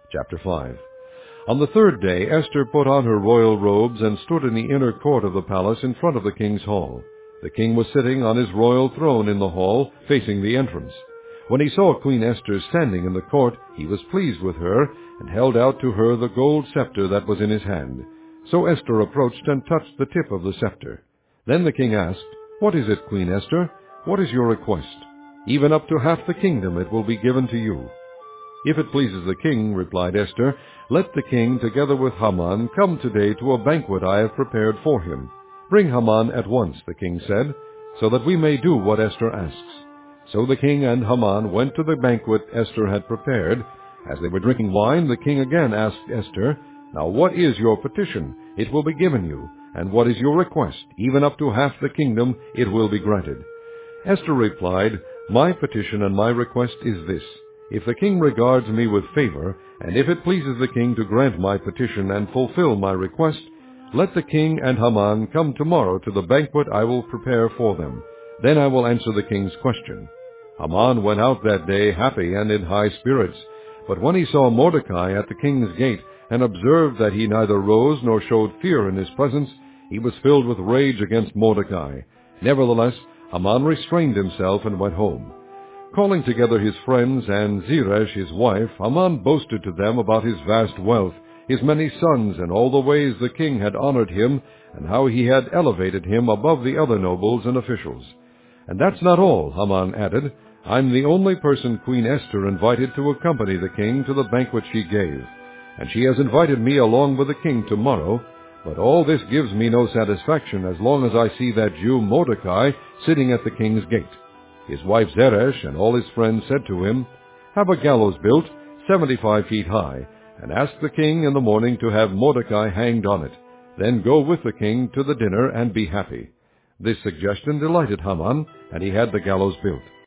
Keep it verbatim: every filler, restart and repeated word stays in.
Chapter five. On the third day Esther put on her royal robes and stood in the inner court of the palace in front of the king's hall. The king was sitting on his royal throne in the hall, facing the entrance. When he saw Queen Esther standing in the court, he was pleased with her, and held out to her the gold scepter that was in his hand. So Esther approached and touched the tip of the scepter. Then the king asked, "What is it, Queen Esther? What is your request? Even up to half the kingdom it will be given to you." "If it pleases the king," replied Esther, "let the king, together with Haman, come today to a banquet I have prepared for him." "Bring Haman at once," the king said, "so that we may do what Esther asks." So the king and Haman went to the banquet Esther had prepared. As they were drinking wine, the king again asked Esther, "Now what is your petition? It will be given you. And what is your request? Even up to half the kingdom it will be granted." Esther replied, "My petition and my request is this. If the king regards me with favor, and if it pleases the king to grant my petition and fulfill my request, let the king and Haman come tomorrow to the banquet I will prepare for them. Then I will answer the king's question." Haman went out that day happy and in high spirits. But when he saw Mordecai at the king's gate, and observed that he neither rose nor showed fear in his presence, he was filled with rage against Mordecai. Nevertheless, Haman restrained himself and went home. Calling together his friends and Zeresh his wife, Haman boasted to them about his vast wealth, his many sons, and all the ways the king had honored him, and how he had elevated him above the other nobles and officials. "And that's not all," Haman added. "I'm the only person Queen Esther invited to accompany the king to the banquet she gave, and she has invited me along with the king tomorrow. But all this gives me no satisfaction as long as I see that Jew Mordecai sitting at the king's gate." His wife Zeresh and all his friends said to him, "Have a gallows built, seventy-five feet high, and ask the king in the morning to have Mordecai hanged on it. Then go with the king to the dinner and be happy." This suggestion delighted Haman, and he had the gallows built.